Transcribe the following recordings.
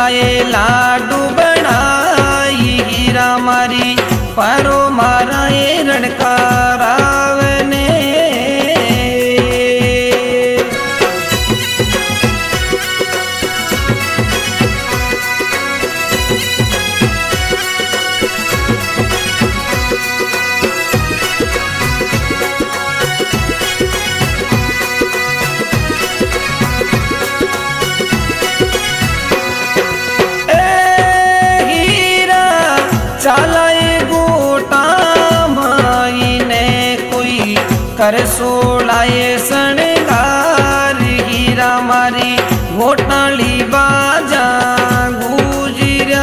लाए लाडू बनाई हीरा मारी परो मारा ये रणकारावने। कर सोलाए सणगार हीरा मारी घोटाली बाजा गुजराए।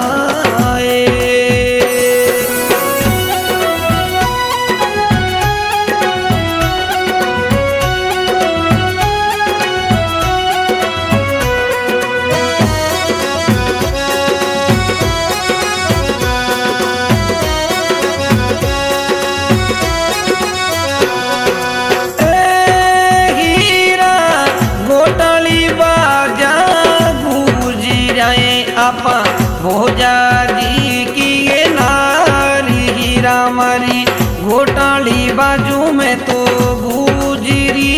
आपा भोजा जी की ये नारी हीरा मारी घोटाली बाजू में तो गुजरी।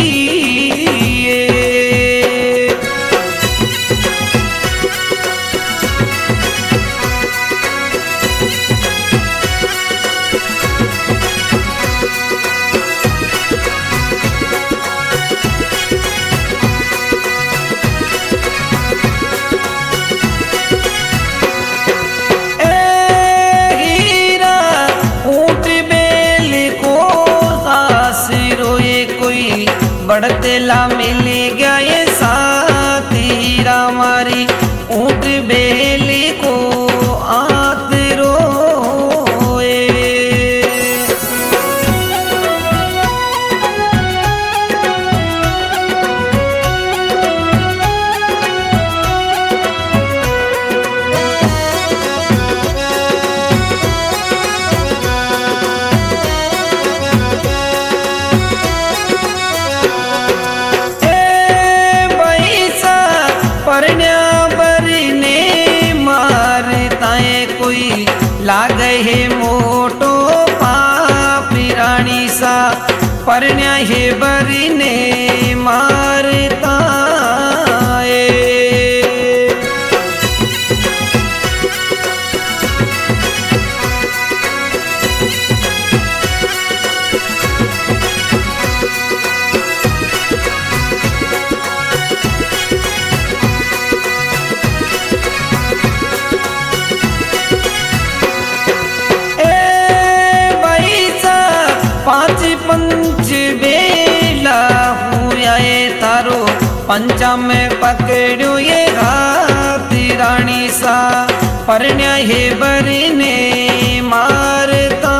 बढ़ते ला मिल गया ये साथ हीरा मारी ऊँट बेली को आत रोए। लागे है मोटो पापी रानी सा परण्या है बरीने मारता पंचा में पकड़ो ये हाथी रानी सा परण्या है बरीने मारता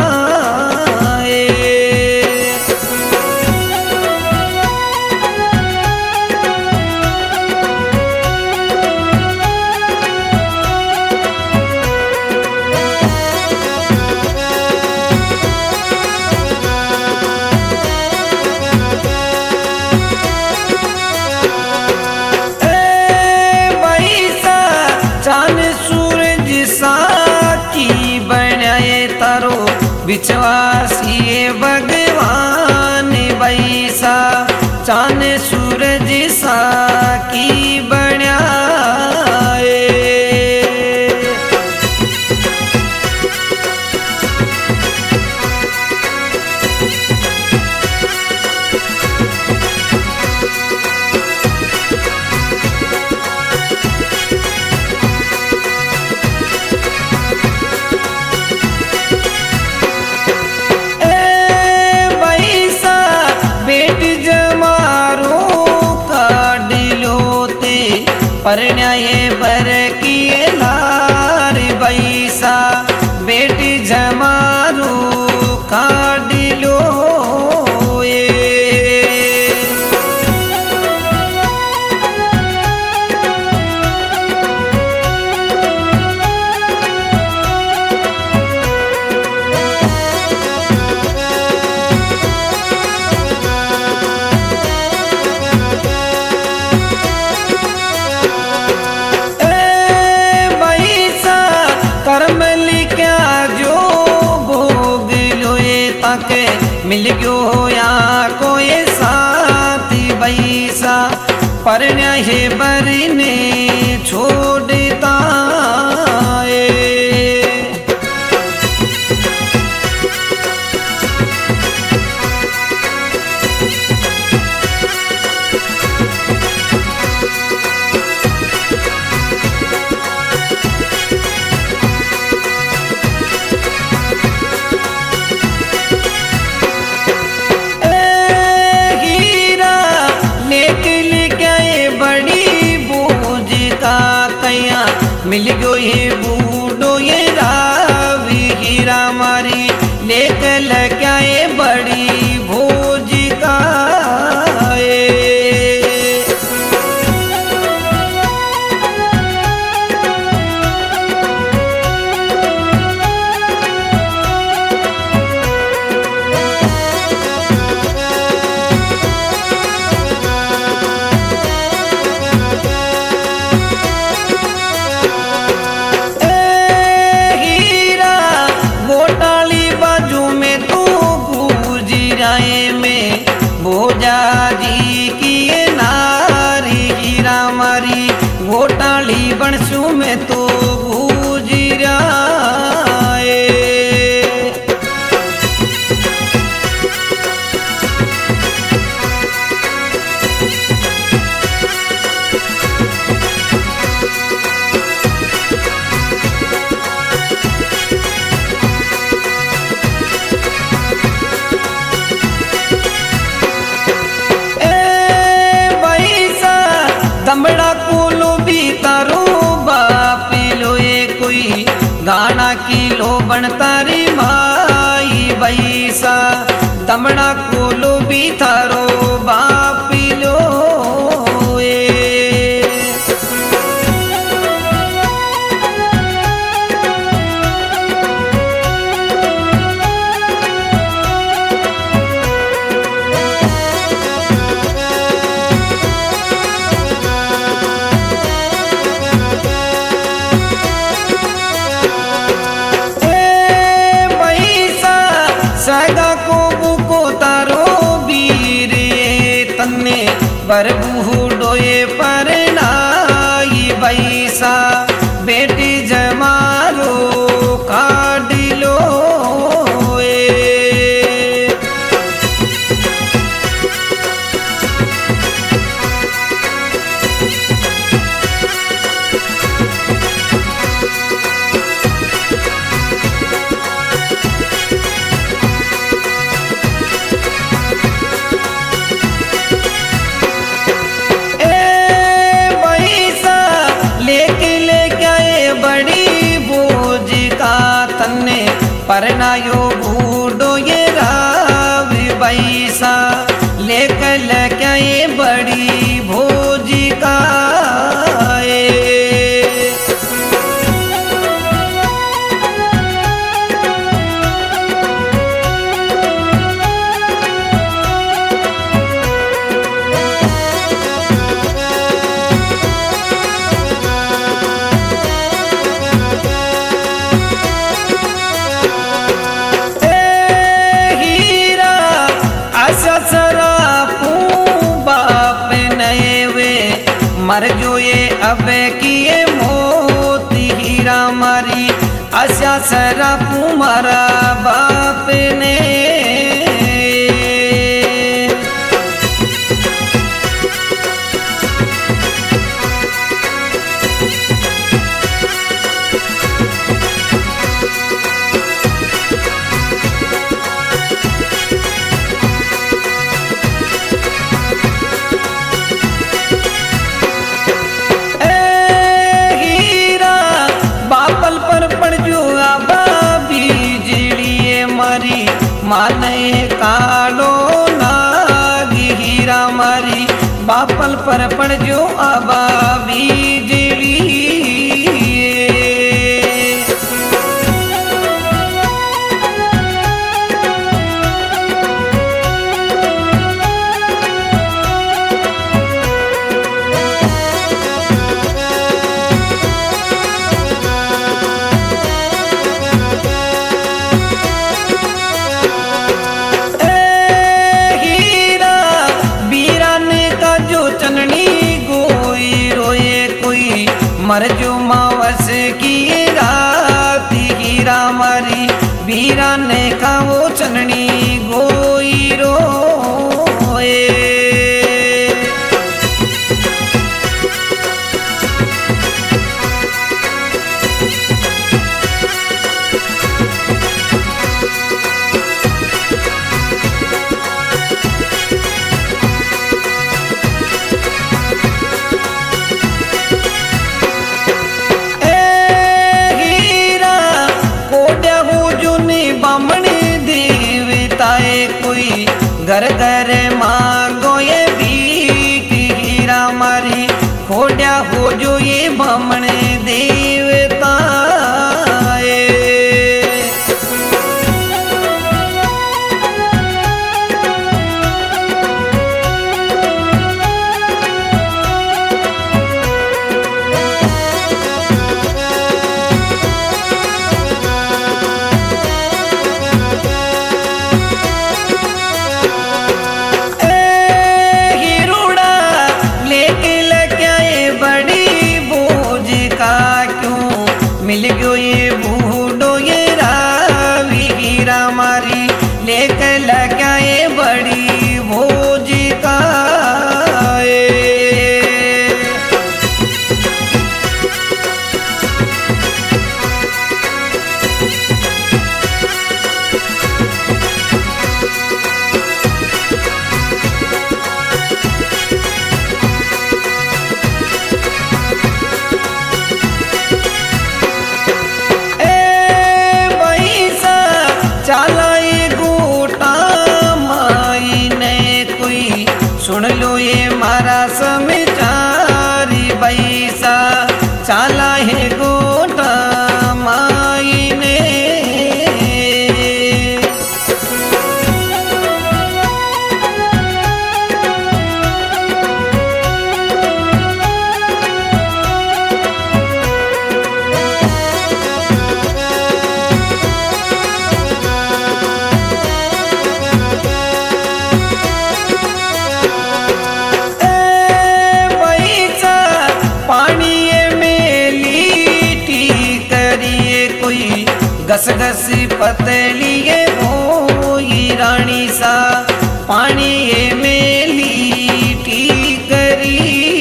विश्वासी भगवान बैसा चांद सूरज सा की बनाए। परण्या ये बर किए लार बैसा बेटी जमारू काडिलो मिल गयो या कोई साथी बैसा पर है बरने छोड़ता मिल गयो ये बूढ़ो ये रावी हीरा मारी लेकर लग्या ये बड़ी भोज का घोटाली बनसू में तो गुजरा दमड़ा कोलो भी तारो बाप लो कोई गाना किलो बनतारी माई बैसा दमड़ा कोलो भी थारो बाप लो सगा को बुको तारो बीर तन्ने पर बूढ़ोए पर नाई बैसा बेटी जमारो काट लो परनायो बूढ़ो ये रावी बैसा लेकर लग्या ये बड़ी भोज का मर जो ये अब किए मोती हीरा मारी आशा सरा तुम्हारा बाप ने माने कालो नागी हीरा मारी बापल पर पड़ जो आबा बीजली मरजो मावस की रात हीरा मारी वीरा ने खाओ चननी गोई रोए। घर घर मांगो ये भीख हीरा मारी खोड्या हो जो ये बामण देवता। मिल गयो ये बूढ़ो ये रावी हीरा मारी लेकर लगा ये बड़ी भोज का। सुन लो ये मारा समाचारी बैसा चाला है गोटा माई ने। घस घस पतली ये होई रानी सा पानी ये मेली टी करी।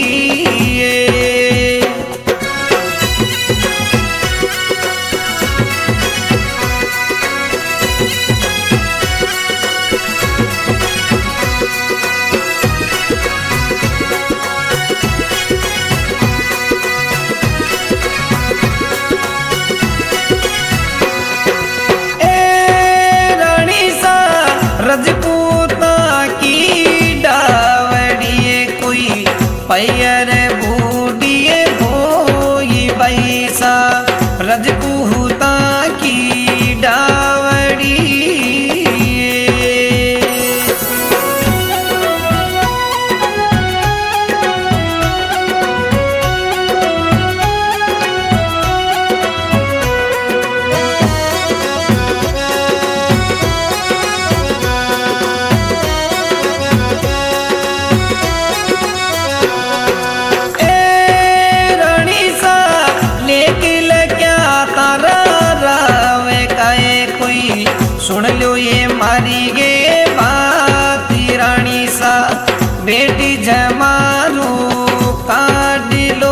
रजपूता की डावड़िए कोई पैर बूढ़िए होई बैसा रजपूता की डावड़ी। सुन लो ये मारी गे बात रानी सा बेटी जमारू काट लो।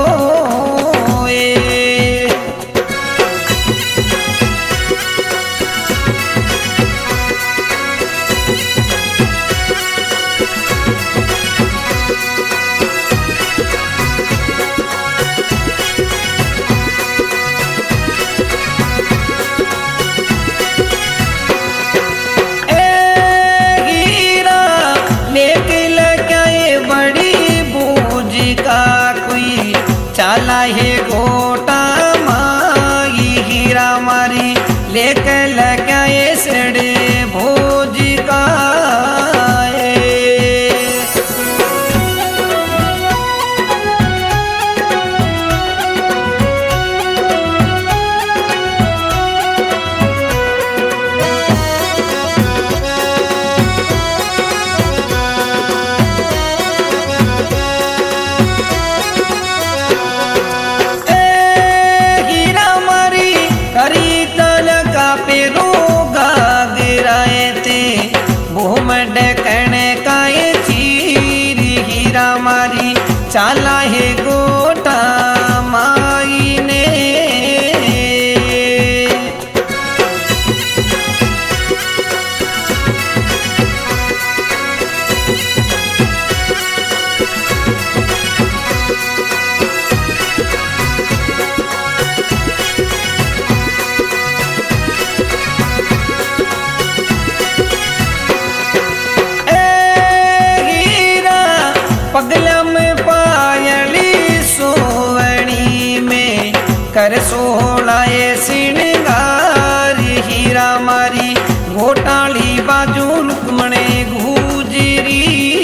भोलाए श्रृंगार हीरा मारी घोटाली बाजू रुक्मणे गुजरी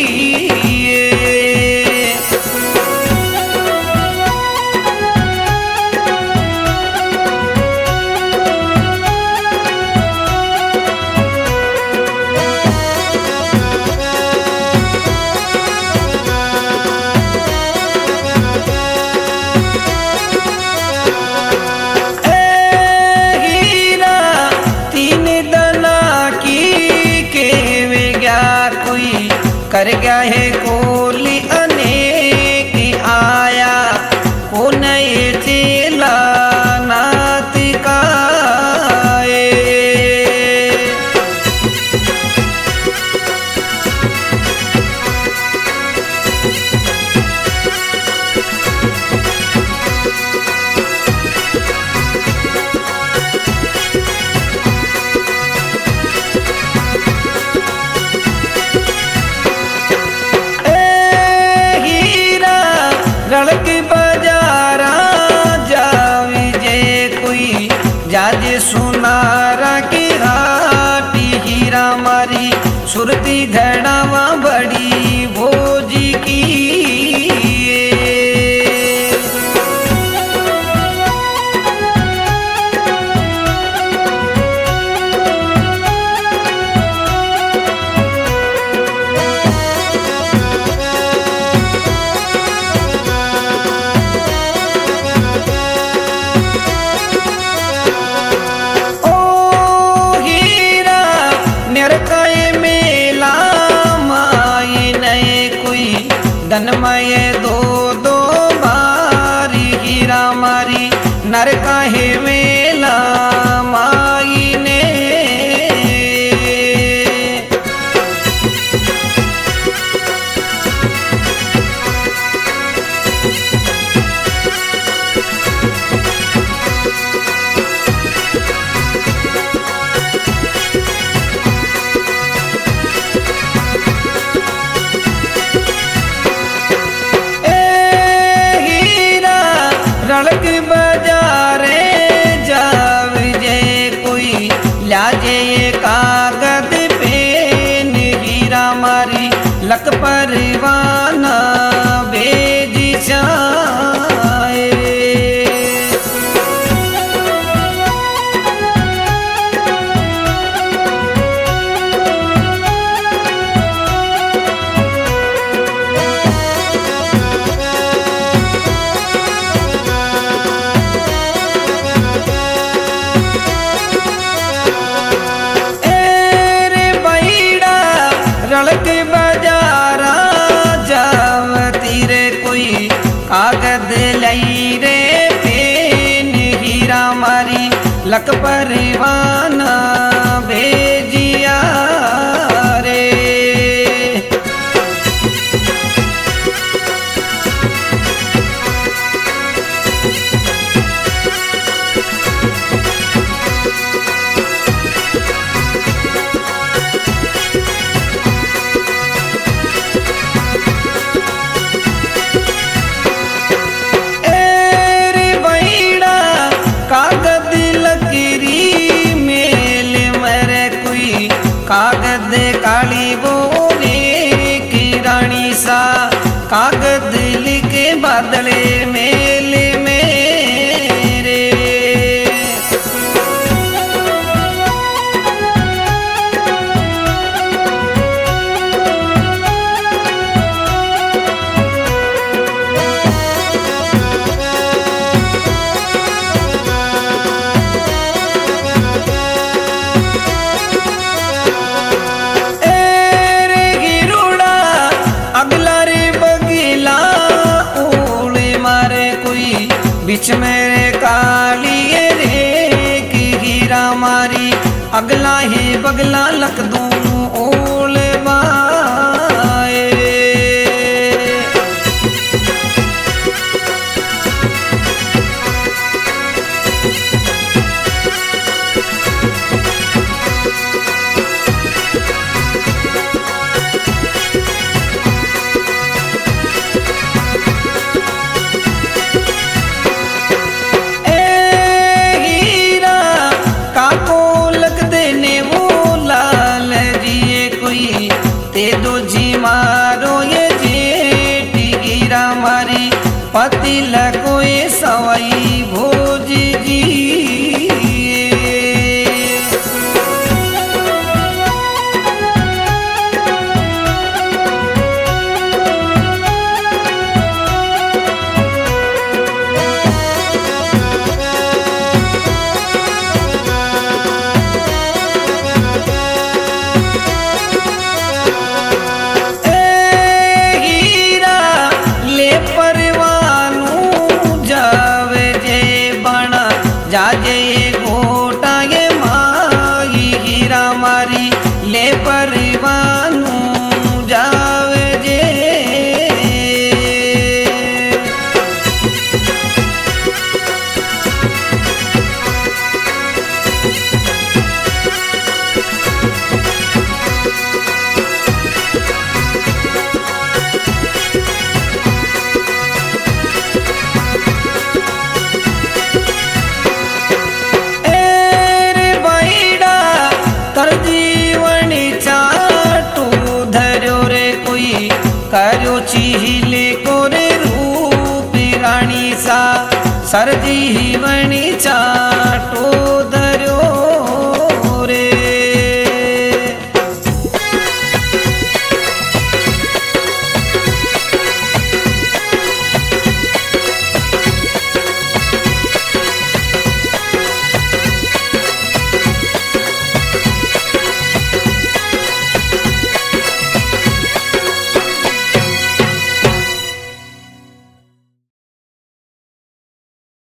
कर गया है कोली अनेक आया को नए चेला नात काए रड़क बाजारा जावी जे कोई जाजे सुनारा की हाटी हीरा मारी सुरती घड़ावा बड़ी भोजी की धनमय दो दो बारी हीरा मारी नर काहे मेला माई ने रड़क बाजारे जाव जे कोई लाजे कागद पेन हीरा मारी लक परवाना भेज जाए रड़क बाजारा जावती रे कोई कागद लई रे पेन हीरा मारी लक परवाना भेजिया रे कागद लकीरी मेल मरे कोई कागद काली बोले की रानी सा कागद लिखे बादले मेल मेरे बीच में काली रे की हीरा मारी अगला ही बगला लक दूं ओल बाए जाजे घोटाए माई हीरा मारी ले परवानू जावे जे। कर्यो चीले कोरे रूप रानी सा सर जीवनी चाटो